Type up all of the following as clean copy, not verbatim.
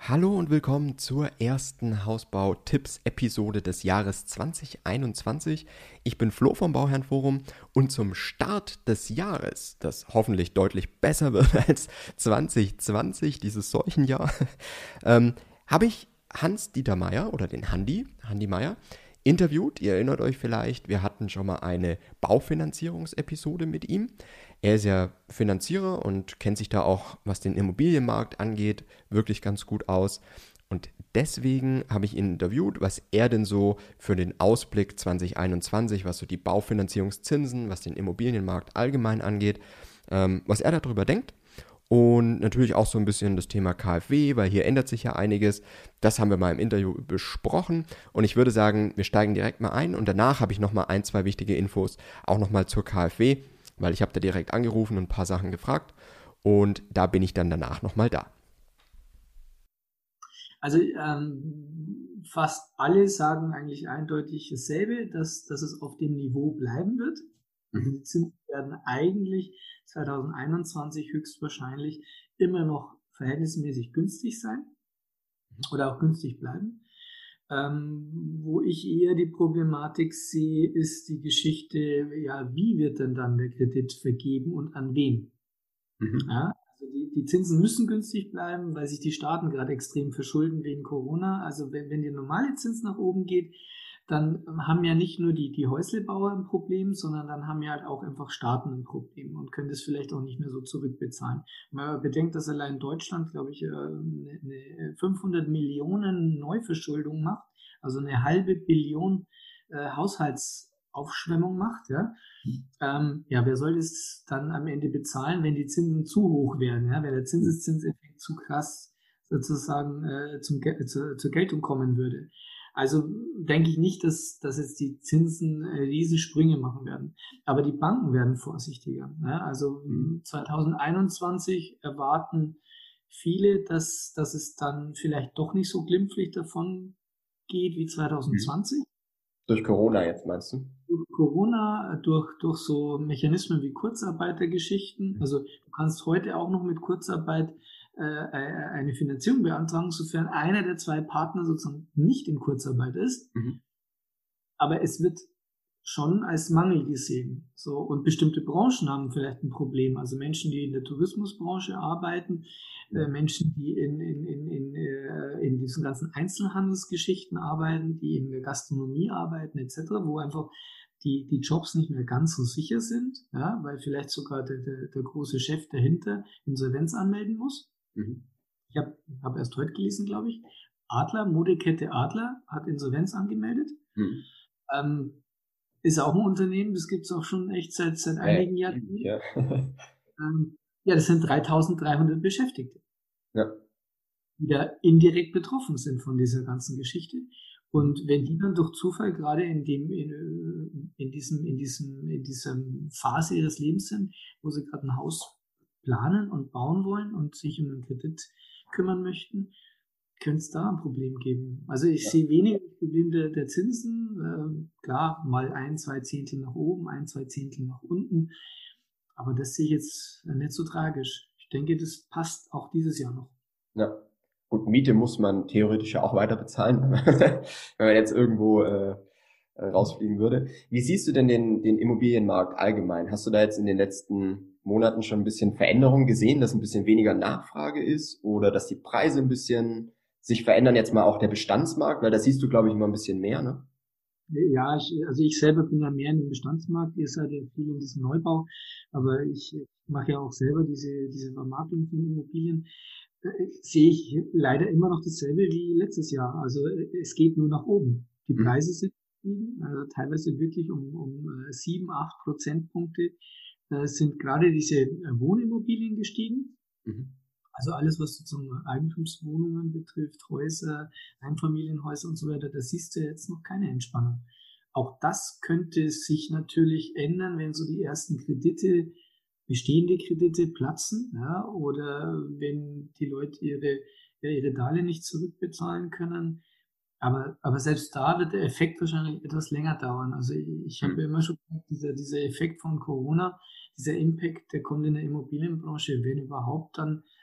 Hallo und willkommen zur ersten Hausbau-Tipps-Episode des Jahres 2021. Ich bin Flo vom Bauherrenforum und zum Start des Jahres, das hoffentlich deutlich besser wird als 2020, dieses Seuchenjahr, habe ich Hans-Dieter Meier oder den Handi Meier, interviewt. Ihr erinnert euch vielleicht, wir hatten schon mal eine Baufinanzierungsepisode mit ihm. Er ist ja Finanzierer und kennt sich da auch, was den Immobilienmarkt angeht, wirklich ganz gut aus. Und deswegen habe ich ihn interviewt, was er denn so für den Ausblick 2021, was so die Baufinanzierungszinsen, was den Immobilienmarkt allgemein angeht, was er darüber denkt. Und natürlich auch so ein bisschen das Thema KfW, weil hier ändert sich ja einiges. Das haben wir mal im Interview besprochen. Und ich würde sagen, wir steigen direkt mal ein. Und danach habe ich nochmal ein, zwei wichtige Infos, auch nochmal zur KfW, weil ich habe da direkt angerufen und ein paar Sachen gefragt. Und da bin ich dann danach nochmal da. Also fast alle sagen eigentlich eindeutig dasselbe, dass es auf dem Niveau bleiben wird. Also die Zinsen werden eigentlich 2021 höchstwahrscheinlich immer noch verhältnismäßig günstig sein oder auch günstig bleiben. Wo ich eher die Problematik sehe, ist die Geschichte, ja, wie wird denn dann der Kredit vergeben und an wen? Ja, also die Zinsen müssen günstig bleiben, weil sich die Staaten gerade extrem verschulden wegen Corona. Also wenn der normale Zins nach oben geht, dann haben ja nicht nur die Häuslebauer ein Problem, sondern dann haben ja halt auch einfach Staaten ein Problem und können das vielleicht auch nicht mehr so zurückbezahlen. Wenn man bedenkt, dass allein Deutschland, glaube ich, eine 500 Millionen Neuverschuldung macht, also eine halbe Billion Haushaltsaufschwemmung macht, ja. Ja, wer soll das dann am Ende bezahlen, wenn die Zinsen zu hoch werden, ja? Wenn der Zinseszinseffekt zu krass sozusagen zur Geltung kommen würde. Also denke ich nicht, dass jetzt die Zinsen Riesensprünge machen werden. Aber die Banken werden vorsichtiger. Ne? Also 2021 erwarten viele, dass es dann vielleicht doch nicht so glimpflich davon geht wie 2020. Durch Corona jetzt, meinst du? Durch Corona, durch so Mechanismen wie Kurzarbeitergeschichten. Also du kannst heute auch noch mit Kurzarbeit eine Finanzierung beantragen, sofern einer der zwei Partner sozusagen nicht in Kurzarbeit ist. Aber es wird schon als Mangel gesehen. So, und bestimmte Branchen haben vielleicht ein Problem. Also Menschen, die in der Tourismusbranche arbeiten, Menschen, die in diesen ganzen Einzelhandelsgeschichten arbeiten, die in der Gastronomie arbeiten, etc., wo einfach die Jobs nicht mehr ganz so sicher sind, ja, weil vielleicht sogar der große Chef dahinter Insolvenz anmelden muss. Ich hab erst heute gelesen, glaube ich, Modekette Adler hat Insolvenz angemeldet. Ähm, Ist auch ein Unternehmen, das gibt es auch schon echt seit einigen Jahren. Ja. Ja, das sind 3.300 Beschäftigte, Ja. die da indirekt betroffen sind von dieser ganzen Geschichte. Und wenn die dann durch Zufall gerade in dieser Phase ihres Lebens sind, wo sie gerade ein Haus planen und bauen wollen und sich um einen Kredit kümmern möchten, könnte es da ein Problem geben. Also ich sehe weniger das Problem der Zinsen. Klar, mal ein, zwei Zehntel nach oben, ein, zwei Zehntel nach unten. Aber das sehe ich jetzt nicht so tragisch. Ich denke, das passt auch dieses Jahr noch. Ja. Gut, Miete muss man theoretisch ja auch weiter bezahlen, wenn man jetzt irgendwo rausfliegen würde. Wie siehst du denn den Immobilienmarkt allgemein? Hast du da jetzt in den letzten Monaten schon ein bisschen Veränderung gesehen, dass ein bisschen weniger Nachfrage ist oder dass die Preise ein bisschen sich verändern, jetzt mal auch der Bestandsmarkt, weil da siehst du, glaube ich, immer ein bisschen mehr, ne? Ja, also ich selber bin ja mehr in dem Bestandsmarkt, ihr seid ja viel in diesem Neubau, aber ich mache ja auch selber diese Vermarktung von Immobilien. Sehe ich leider immer noch dasselbe wie letztes Jahr. Also es geht nur nach oben. Die Preise sind gestiegen, also teilweise wirklich um 7, 8 Prozentpunkte sind gerade diese Wohnimmobilien gestiegen. Also alles, was sozusagen Eigentumswohnungen betrifft, Häuser, Einfamilienhäuser und so weiter, da siehst du jetzt noch keine Entspannung. Auch das könnte sich natürlich ändern, wenn so die ersten bestehende Kredite platzen, ja, oder wenn die Leute ihre Darlehen nicht zurückbezahlen können. Aber selbst da wird der Effekt wahrscheinlich etwas länger dauern. Also ich habe ja immer schon gesagt, dieser Effekt von Corona, dieser Impact, der kommt in der Immobilienbranche, wenn überhaupt, dann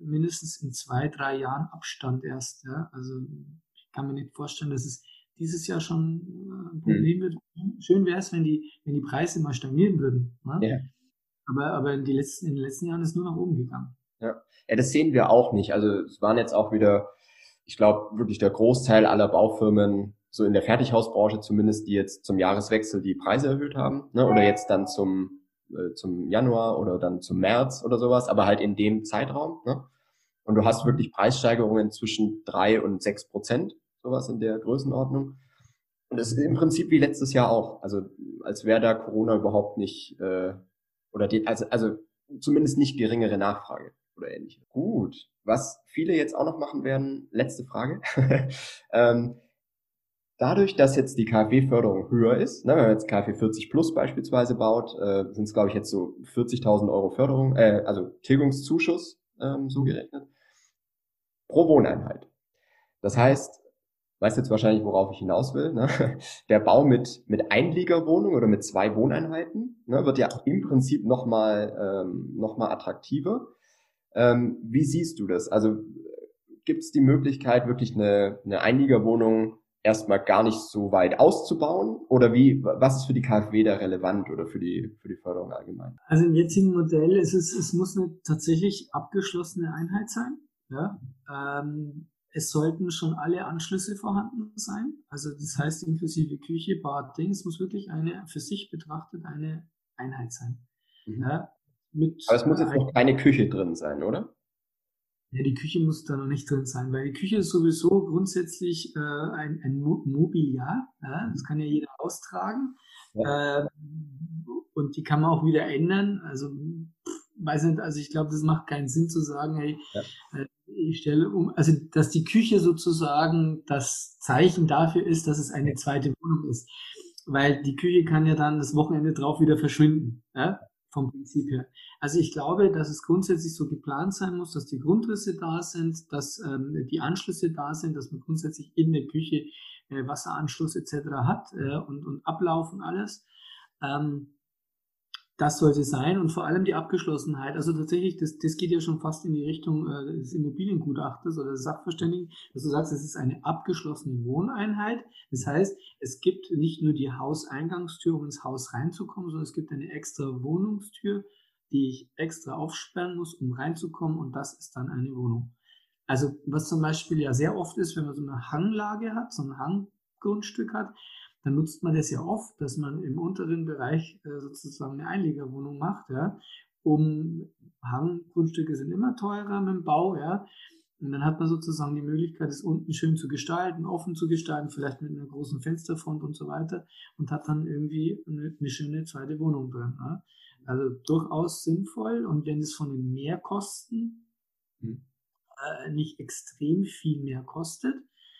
mindestens in 2-3 Jahren Abstand erst. Ja? Also ich kann mir nicht vorstellen, dass es dieses Jahr schon ein Problem wird. Schön wäre es, wenn die Preise mal stagnieren würden. Ne? Ja. Aber in den letzten Jahren ist es nur nach oben gegangen. Ja. Ja, das sehen wir auch nicht. Also es waren jetzt auch wieder, ich glaube, wirklich der Großteil aller Baufirmen, so in der Fertighausbranche zumindest, die jetzt zum Jahreswechsel die Preise erhöht haben, ne? Oder jetzt dann zum Januar oder dann zum März oder sowas, aber halt in dem Zeitraum. Ne? Und du hast wirklich Preissteigerungen zwischen 3% und 6%, sowas in der Größenordnung. Und das ist im Prinzip wie letztes Jahr auch. Also als wäre da Corona überhaupt nicht, also zumindest nicht geringere Nachfrage oder ähnliches. Gut, was viele jetzt auch noch machen werden, letzte Frage. Dadurch, dass jetzt die KfW-Förderung höher ist, ne, wenn man jetzt KfW 40 Plus beispielsweise baut, sind es, glaube ich, jetzt so 40.000 Euro Förderung, also Tilgungszuschuss, so gerechnet, pro Wohneinheit. Das heißt, weißt jetzt wahrscheinlich, worauf ich hinaus will, ne? Der Bau mit Einliegerwohnung oder mit 2 Wohneinheiten, ne, wird ja im Prinzip nochmal attraktiver. Wie siehst du das? Also gibt es die Möglichkeit, wirklich eine Einliegerwohnung erstmal gar nicht so weit auszubauen? Oder was ist für die KfW da relevant oder für die Förderung allgemein? Also im jetzigen Modell es muss eine tatsächlich abgeschlossene Einheit sein. Ja? Es sollten schon alle Anschlüsse vorhanden sein. Also das heißt inklusive Küche, Bad, Ding. Es muss wirklich eine für sich betrachtet eine Einheit sein. Mhm. Ja? Aber es muss jetzt noch keine Küche drin sein, oder? Ja, die Küche muss da noch nicht drin sein, weil die Küche ist sowieso grundsätzlich ein Mobiliar. Ja? Das kann ja jeder austragen. Ja. Und die kann man auch wieder ändern. Also, weiß nicht, also ich glaube, das macht keinen Sinn zu sagen, hey, Ja. ich stelle also dass die Küche sozusagen das Zeichen dafür ist, dass es eine zweite Wohnung ist. Weil die Küche kann ja dann das Wochenende drauf wieder verschwinden. Ja? Vom Prinzip her. Also ich glaube, dass es grundsätzlich so geplant sein muss, dass die Grundrisse da sind, dass die Anschlüsse da sind, dass man grundsätzlich in der Küche Wasseranschluss etc. hat und Ablauf und alles. Das sollte sein und vor allem die Abgeschlossenheit. Also tatsächlich, das geht ja schon fast in die Richtung des Immobiliengutachters oder des Sachverständigen, dass du sagst, es ist eine abgeschlossene Wohneinheit. Das heißt, es gibt nicht nur die Hauseingangstür, um ins Haus reinzukommen, sondern es gibt eine extra Wohnungstür, die ich extra aufsperren muss, um reinzukommen, und das ist dann eine Wohnung. Also was zum Beispiel ja sehr oft ist, wenn man so eine Hanglage hat, so ein Hanggrundstück hat, dann nutzt man das ja oft, dass man im unteren Bereich sozusagen eine Einliegerwohnung macht, ja, Hanggrundstücke sind immer teurer mit dem Bau, ja, und dann hat man sozusagen die Möglichkeit, es unten schön zu gestalten, offen zu gestalten, vielleicht mit einer großen Fensterfront und so weiter, und hat dann irgendwie eine schöne zweite Wohnung drin. Ja. Also durchaus sinnvoll, und wenn es von den Mehrkosten nicht extrem viel mehr kostet,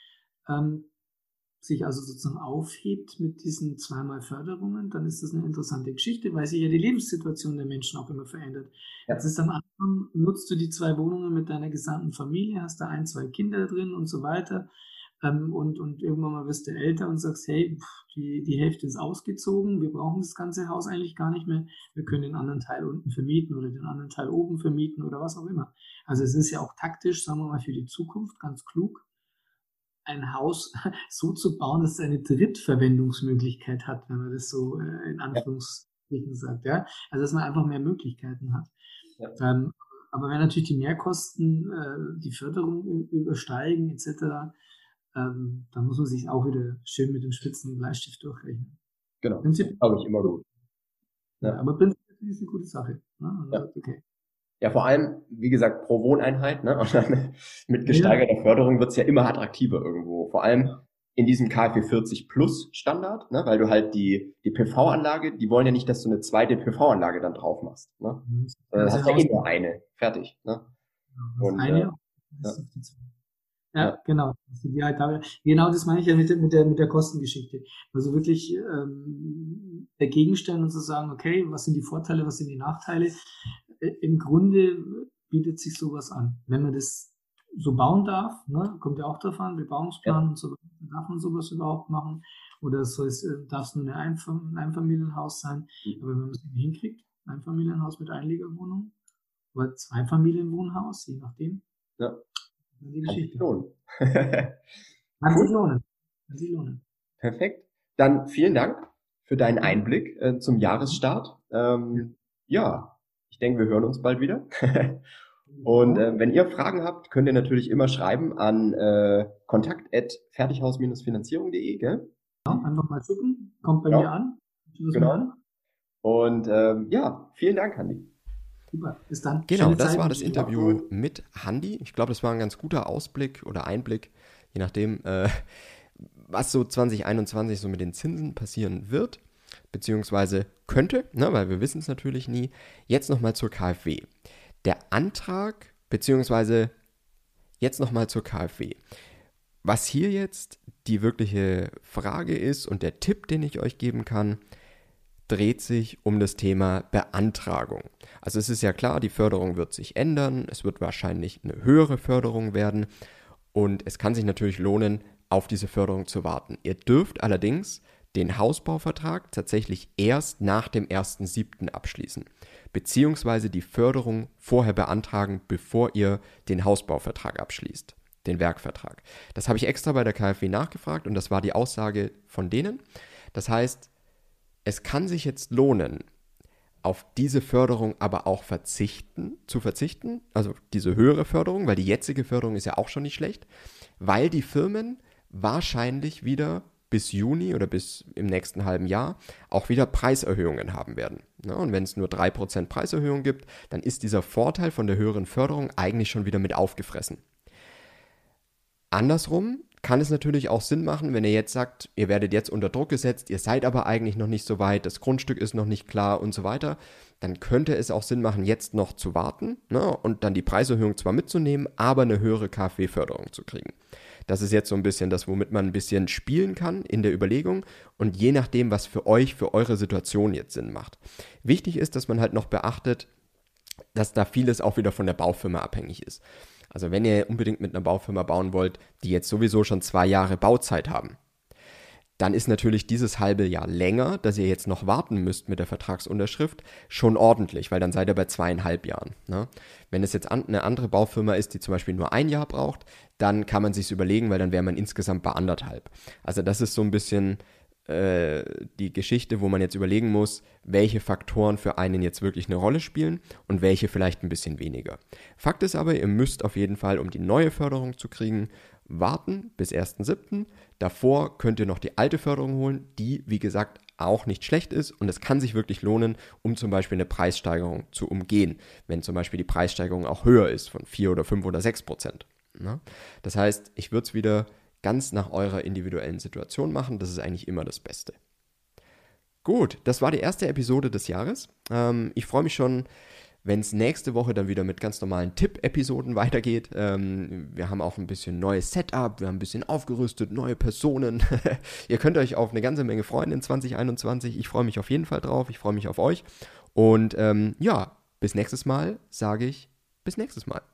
sich also sozusagen aufhebt mit diesen zweimal Förderungen, dann ist das eine interessante Geschichte, weil sich ja die Lebenssituation der Menschen auch immer verändert. Ja. Jetzt ist am Anfang, nutzt du die 2 Wohnungen mit deiner gesamten Familie, hast da 1, 2 Kinder drin und so weiter, und irgendwann mal wirst du älter und sagst, hey, die Hälfte ist ausgezogen, wir brauchen das ganze Haus eigentlich gar nicht mehr, wir können den anderen Teil unten vermieten oder den anderen Teil oben vermieten oder was auch immer. Also es ist ja auch taktisch, sagen wir mal, für die Zukunft ganz klug, ein Haus so zu bauen, dass es eine Drittverwendungsmöglichkeit hat, wenn man das so in Anführungsstrichen sagt. Ja? Also dass man einfach mehr Möglichkeiten hat. Ja. Aber wenn natürlich die Mehrkosten die Förderung übersteigen etc., dann muss man sich auch wieder schön mit dem spitzen Bleistift durchrechnen. Genau, das ist, glaube ich, immer gut. Ja. Aber prinzipiell ist es eine gute Sache. Ne? Also, okay. Ja, vor allem, wie gesagt, pro Wohneinheit, ne? Und dann mit gesteigerter Förderung wird's ja immer attraktiver irgendwo. Vor allem in diesem KfW 40 Plus Standard, ne? Weil du halt die PV-Anlage, die wollen ja nicht, dass du eine zweite PV-Anlage dann drauf machst. Ne? Das hast ja eh nur eine. Fertig. Ne? Und, eine ja, genau. Genau das meine ich ja mit der Kostengeschichte. Also wirklich dagegen stellen und zu sagen, okay, was sind die Vorteile, was sind die Nachteile? Im Grunde bietet sich sowas an. Wenn man das so bauen darf, ne, kommt ja auch davon, Bebauungsplan und so weiter, darf man sowas überhaupt machen? Oder darf es nur ein Einfamilienhaus sein? Aber wenn man es nicht hinkriegt, Einfamilienhaus mit Einliegerwohnung, oder Zweifamilienwohnhaus, je nachdem. Ja. Die Geschichte. Kann sich lohnen. Kann sich lohnen. Perfekt. Dann vielen Dank für deinen Einblick zum Jahresstart. Ja, ich denke, wir hören uns bald wieder. Und wenn ihr Fragen habt, könnt ihr natürlich immer schreiben an kontakt@fertighaus-finanzierung.de, gell? Ja, einfach mal schicken, kommt bei mir an. Genau. Und ja, vielen Dank, Handy. Super, bis dann. Genau, das war das Interview mit Handy. Ich glaube, das war ein ganz guter Ausblick oder Einblick, je nachdem, was so 2021 so mit den Zinsen passieren wird, beziehungsweise könnte, ne, weil wir wissen es natürlich nie. Jetzt nochmal zur KfW. Der Antrag, beziehungsweise jetzt nochmal zur KfW. Was hier jetzt die wirkliche Frage ist und der Tipp, den ich euch geben kann, dreht sich um das Thema Beantragung. Also es ist ja klar, die Förderung wird sich ändern, es wird wahrscheinlich eine höhere Förderung werden und es kann sich natürlich lohnen, auf diese Förderung zu warten. Ihr dürft allerdings den Hausbauvertrag tatsächlich erst nach dem 1.7. abschließen, beziehungsweise die Förderung vorher beantragen, bevor ihr den Hausbauvertrag abschließt, den Werkvertrag. Das habe ich extra bei der KfW nachgefragt und das war die Aussage von denen. Das heißt, es kann sich jetzt lohnen, auf diese Förderung aber auch zu verzichten, also diese höhere Förderung, weil die jetzige Förderung ist ja auch schon nicht schlecht, weil die Firmen wahrscheinlich wieder bis Juni oder bis im nächsten halben Jahr auch wieder Preiserhöhungen haben werden. Ja, und wenn es nur 3% Preiserhöhung gibt, dann ist dieser Vorteil von der höheren Förderung eigentlich schon wieder mit aufgefressen. Andersrum kann es natürlich auch Sinn machen, wenn ihr jetzt sagt, ihr werdet jetzt unter Druck gesetzt, ihr seid aber eigentlich noch nicht so weit, das Grundstück ist noch nicht klar und so weiter, dann könnte es auch Sinn machen, jetzt noch zu warten, ne, und dann die Preiserhöhung zwar mitzunehmen, aber eine höhere KfW-Förderung zu kriegen. Das ist jetzt so ein bisschen das, womit man ein bisschen spielen kann in der Überlegung und je nachdem, was für euch, für eure Situation jetzt Sinn macht. Wichtig ist, dass man halt noch beachtet, dass da vieles auch wieder von der Baufirma abhängig ist. Also wenn ihr unbedingt mit einer Baufirma bauen wollt, die jetzt sowieso schon 2 Jahre Bauzeit haben, dann ist natürlich dieses halbe Jahr länger, dass ihr jetzt noch warten müsst mit der Vertragsunterschrift, schon ordentlich, weil dann seid ihr bei 2,5 Jahren. Ne? Wenn es jetzt eine andere Baufirma ist, die zum Beispiel nur 1 Jahr braucht, dann kann man sich's überlegen, weil dann wäre man insgesamt bei 1,5. Also das ist so ein bisschen die Geschichte, wo man jetzt überlegen muss, welche Faktoren für einen jetzt wirklich eine Rolle spielen und welche vielleicht ein bisschen weniger. Fakt ist aber, ihr müsst auf jeden Fall, um die neue Förderung zu kriegen, warten bis 1.7. Davor könnt ihr noch die alte Förderung holen, die, wie gesagt, auch nicht schlecht ist und es kann sich wirklich lohnen, um zum Beispiel eine Preissteigerung zu umgehen, wenn zum Beispiel die Preissteigerung auch höher ist von 4 oder 5 oder 6%. Ne? Das heißt, ich würde es wieder ganz nach eurer individuellen Situation machen. Das ist eigentlich immer das Beste. Gut, das war die erste Episode des Jahres. Ich freue mich schon, wenn es nächste Woche dann wieder mit ganz normalen Tipp-Episoden weitergeht. Wir haben auch ein bisschen neues Setup, wir haben ein bisschen aufgerüstet, neue Personen. Ihr könnt euch auf eine ganze Menge freuen in 2021. Ich freue mich auf jeden Fall drauf, ich freue mich auf euch. Und ja, bis nächstes Mal sage ich, bis nächstes Mal.